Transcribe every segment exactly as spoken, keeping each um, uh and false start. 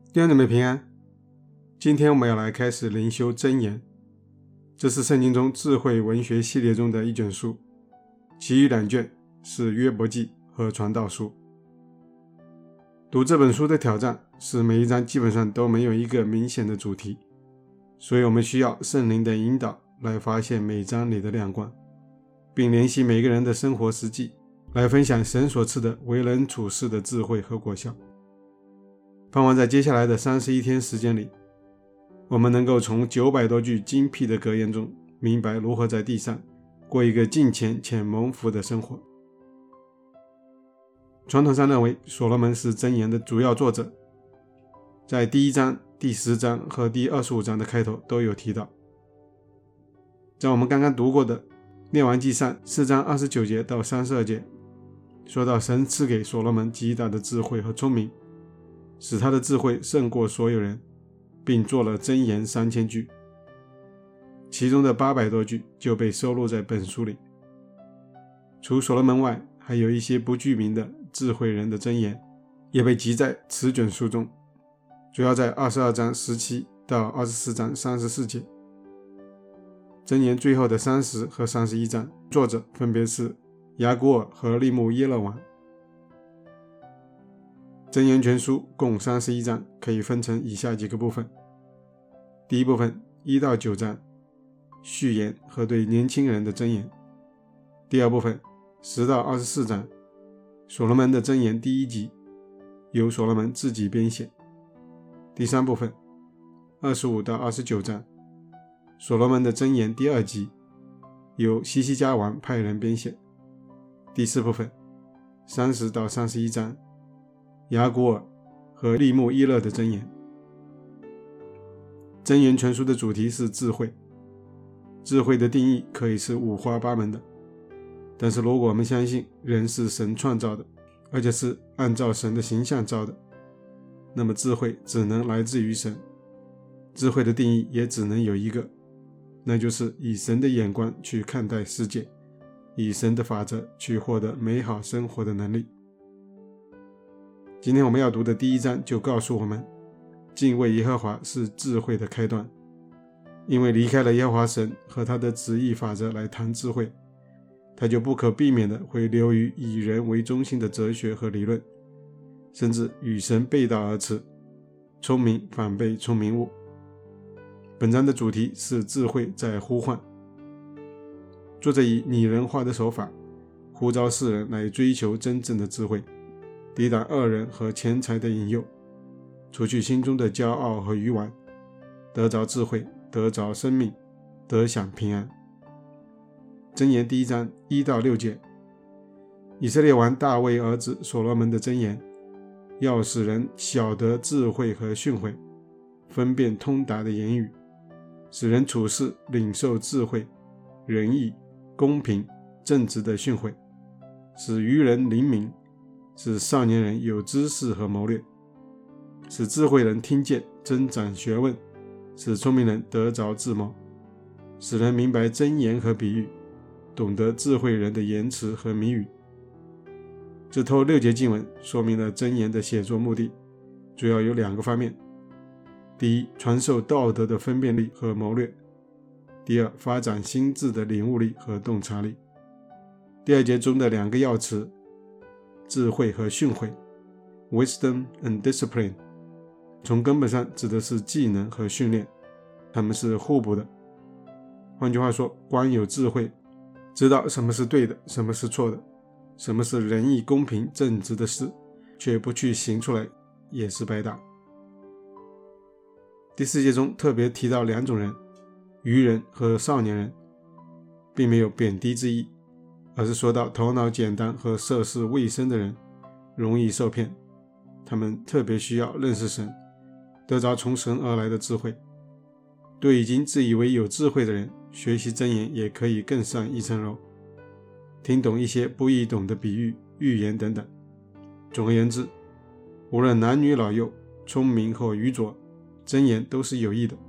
弟兄姊妹平安，今天我们要来开始灵修箴言，这是圣经中智慧文学系列中的一卷书，其余两卷是约伯记和传道书。读这本书的挑战是每一章基本上都没有一个明显的主题，所以我们需要圣灵的引导来发现每章里的亮光，并联系每个人的生活实际，来分享神所赐的为人处事的智慧和果效。盼望在接下来的三十一天时间里，我们能够从九百多句精辟的格言中明白如何在地上过一个敬虔且蒙福的生活。传统上认为所罗门是箴言的主要作者，在第一章、第十章和第二十五章的开头都有提到。在我们刚刚读过的列王纪上四章二十九节到三十二节，说到神赐给所罗门极大的智慧和聪明，使他的智慧胜过所有人，并做了箴言三千句，其中的八百多句就被收录在本书里。除所罗门外，还有一些不具名的智慧人的箴言也被记在此卷书中，主要在二十二章十七到二十四章三十四节。箴言最后的三十和三十一章，作者分别是雅古尔和利木耶勒王。箴言全书共三十一章，可以分成以下几个部分。第一部分一到九章，序言和对年轻人的箴言。第二部分十到二十四章，所罗门的箴言第一集，由所罗门自己编写。第三部分二十五到二十九章，所罗门的箴言第二集，由西西家王派人编写。第四部分三十到三十一章，雅古尔和利木伊勒的箴言。箴言全书的主题是智慧，智慧的定义可以是五花八门的，但是如果我们相信人是神创造的，而且是按照神的形象造的，那么智慧只能来自于神。智慧的定义也只能有一个，那就是以神的眼光去看待世界，以神的法则去获得美好生活的能力。今天我们要读的第一章就告诉我们，敬畏耶和华是智慧的开端。因为离开了耶和华神和他的旨意法则来谈智慧，他就不可避免的会流于以人为中心的哲学和理论，甚至与神背道而驰，聪明反被聪明误。本章的主题是智慧在呼唤。作者以拟人化的手法呼召世人来追求真正的智慧，抵挡恶人和钱财的引诱，除去心中的骄傲和愚顽，得着智慧，得着生命，得享平安。箴言第一章一到六节，以色列王大卫儿子所罗门的箴言，要使人晓得智慧和训诲，分辨通达的言语，使人处事领受智慧、仁义、公平、正直的训诲，使愚人灵敏，使少年人有知识和谋略，使智慧人听见增长学问，使聪明人得着智谋，使人明白箴言和比喻，懂得智慧人的言辞和谜语。这头六节经文说明了箴言的写作目的，主要有两个方面。第一，传授道德的分辨力和谋略；第二，发展心智的领悟力和洞察力。第二节中的两个要词，智慧和训诲 Wisdom and Discipline， 从根本上指的是技能和训练，它们是互补的。换句话说，光有智慧，知道什么是对的，什么是错的，什么是仁义公平正直的事，却不去行出来，也是白搭。第四节中特别提到两种人，愚人和少年人，并没有贬低之意，而是说到头脑简单和涉世未深的人容易受骗，他们特别需要认识神，得着从神而来的智慧。对已经自以为有智慧的人，学习箴言也可以更上一层楼，听懂一些不易懂的比喻、寓言等等。总而言之，无论男女老幼，聪明或愚拙，箴言都是有益的。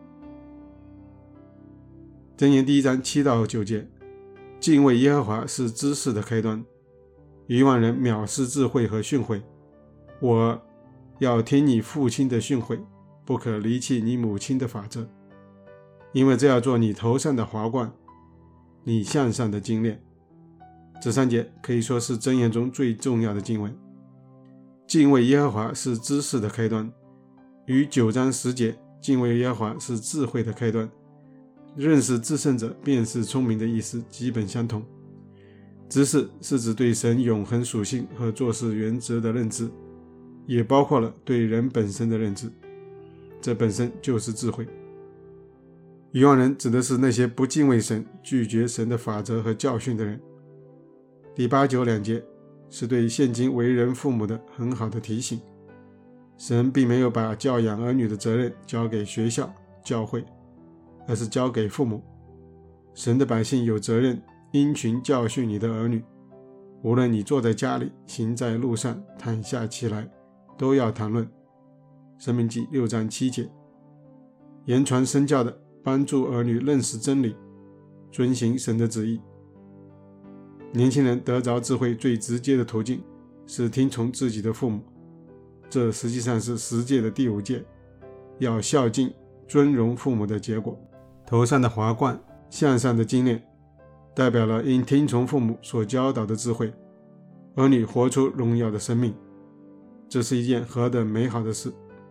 箴言第一章七到九节，敬畏耶和华是知识的开端，愚妄人藐视智慧和训诲。我要听你父亲的训诲，不可离弃你母亲的法则，因为这要做你头上的华冠，你项上的金链。这三节可以说是箴言中最重要的经文。敬畏耶和华是知识的开端，与九章十节敬畏耶和华是智慧的开端，认识至圣者便是聪明的意思基本相同。知识是指对神永恒属性和做事原则的认知，也包括了对人本身的认知，这本身就是智慧。愚妄人指的是那些不敬畏神、拒绝神的法则和教训的人。第八九两节是对现今为人父母的很好的提醒。神并没有把教养儿女的责任交给学校、教会，而是交给父母。神的百姓有责任因循教训你的儿女，无论你坐在家里、行在路上、躺下起来，都要谈论。申命记六章七节。言传身教的帮助儿女认识真理，遵行神的旨意。年轻人得着智慧最直接的途径是听从自己的父母，这实际上是十诫的第五诫，要孝敬尊荣父母的结果。头上的华冠，项上的金链，代表了因听从父母所教导的智慧，儿女活出荣耀的生命，这是一件何等美好的事。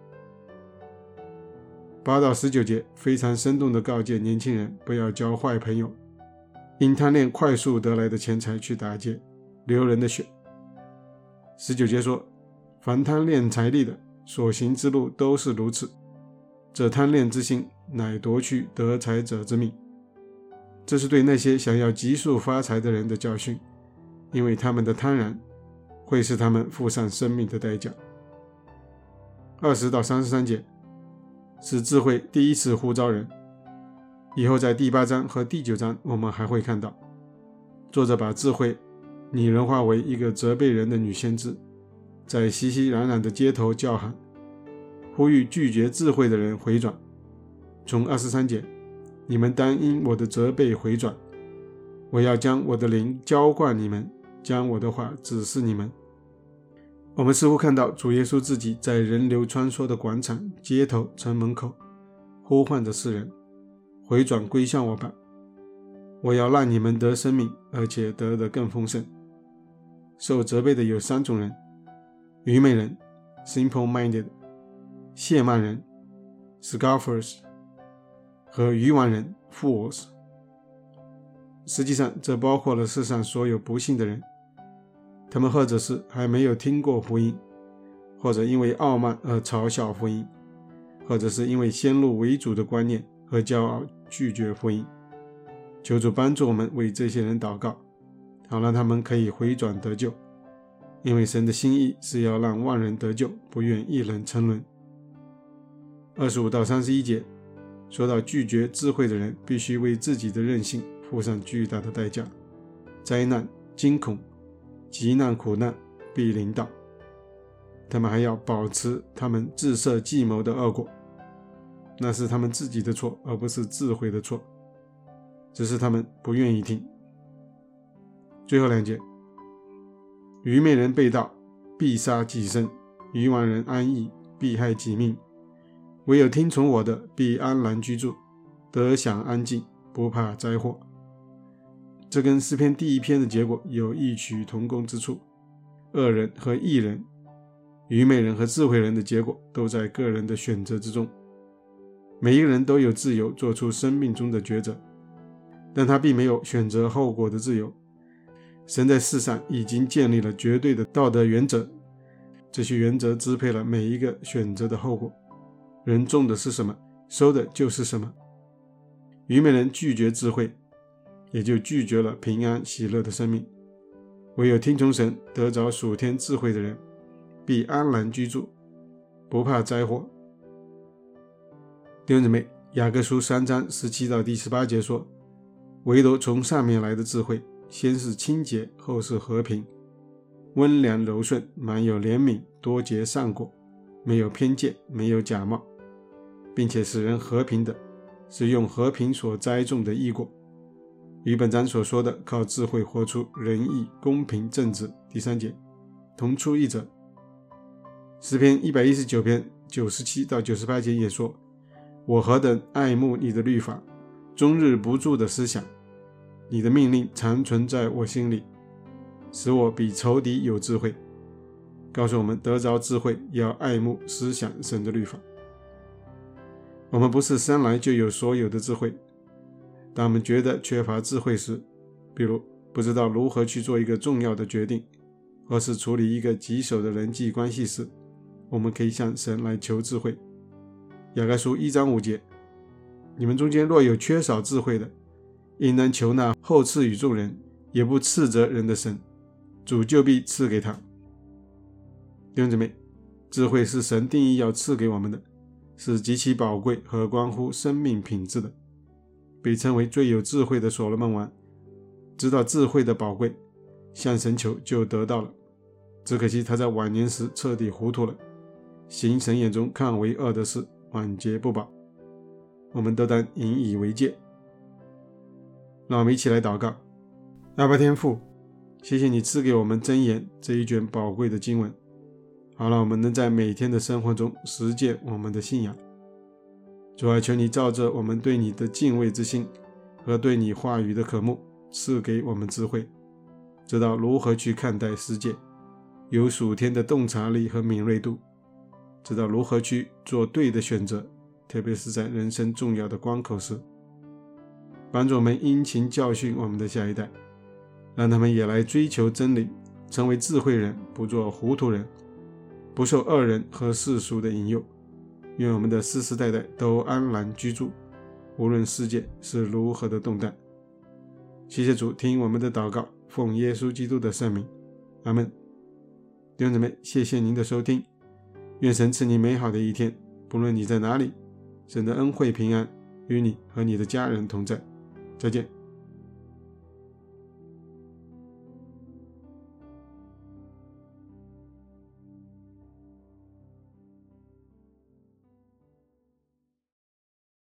八到十九节非常生动地告诫年轻人不要交坏朋友，因贪恋快速得来的钱财去打劫，流人的血。十九节说，凡贪恋财力的，所行之路都是如此，这贪恋之心乃夺去得财者之命。这是对那些想要急速发财的人的教训，因为他们的贪婪会使他们付上生命的代价。二十到三十三节是智慧第一次呼召人，以后在第八章和第九章我们还会看到，作者把智慧拟人化为一个责备人的女先知，在熙熙攘攘的街头叫喊，呼吁拒绝智慧的人回转。从二十三节，你们当因我的责备回转，我要将我的灵浇灌你们，将我的话指示你们。我们似乎看到主耶稣自己在人流穿梭的广场、街头、城门口呼唤着世人，回转归向我吧，我要让你们得生命，而且得得更丰盛。受责备的有三种人：愚昧人 simple-minded， 亵慢人 scoffers， 和愚顽人 fools。 实际上这包括了世上所有不信的人，他们或者是还没有听过福音，或者因为傲慢而嘲笑福音，或者是因为先入为主的观念和骄傲拒绝福音。求主帮助我们为这些人祷告，好让他们可以回转得救，因为神的心意是要让万人得救，不愿一人沉沦。二十五到三十一节说到拒绝智慧的人必须为自己的任性付上巨大的代价，灾难、惊恐、急难、苦难必临到，他们还要保持他们自设计谋的恶果，那是他们自己的错，而不是智慧的错，只是他们不愿意听。最后两节，愚昧人背道，必杀己身；愚顽人安逸，必害己命。唯有听从我的，必安然居住，得享安静，不怕灾祸。这跟诗篇第一篇的结果有异曲同工之处。恶人和义人，愚昧人和智慧人的结果都在个人的选择之中。每一个人都有自由做出生命中的抉择，但他并没有选择后果的自由。神在世上已经建立了绝对的道德原则，这些原则支配了每一个选择的后果。人种的是什么，收的就是什么。愚昧人拒绝智慧，也就拒绝了平安喜乐的生命。唯有听从神得着属天智慧的人，必安然居住，不怕灾祸。弟兄姊妹，雅各书三章十七到第十八节说，唯独从上面来的智慧，先是清洁，后是和平，温良柔顺，满有怜悯，多结善果，没有偏见，没有假冒，并且使人和平的，是用和平所栽种的义果。与本章所说的靠智慧活出仁义、公平、正直，第三节同出一辙。 诗篇一百一十九篇九十七到九十八节也说，我何等爱慕你的律法，终日不住的思想，你的命令常存在我心里，使我比仇敌有智慧。告诉我们得着智慧要爱慕思想神的律法。我们不是生来就有所有的智慧，当我们觉得缺乏智慧时，比如不知道如何去做一个重要的决定，或是处理一个棘手的人际关系时，我们可以向神来求智慧。雅各书一章五节，你们中间若有缺少智慧的，应当求那厚赐与众人，也不斥责人的神，主就必赐给他。弟兄姊妹，智慧是神定义要赐给我们的，是极其宝贵和关乎生命品质的。被称为最有智慧的所罗门王，知道智慧的宝贵，向神求就得到了，只可惜他在晚年时彻底糊涂了，行神眼中看为恶的事，晚节不保。我们都当引以为戒。让我们一起来祷告。阿爸天父，谢谢你赐给我们箴言这一卷宝贵的经文，好让我们能在每天的生活中实践我们的信仰。主啊，求你照着我们对你的敬畏之心和对你话语的渴慕，赐给我们智慧，知道如何去看待世界，有属天的洞察力和敏锐度，知道如何去做对的选择，特别是在人生重要的关口时。帮助我们殷勤教训我们的下一代，让他们也来追求真理，成为智慧人，不做糊涂人，不受恶人和世俗的引诱。愿我们的世世代代都安然居住，无论世界是如何的动荡。谢谢主，听我们的祷告，奉耶稣基督的圣名，阿们。弟兄姊妹，谢谢您的收听，愿神赐你美好的一天，不论你在哪里，神的恩惠平安与你和你的家人同在。再见。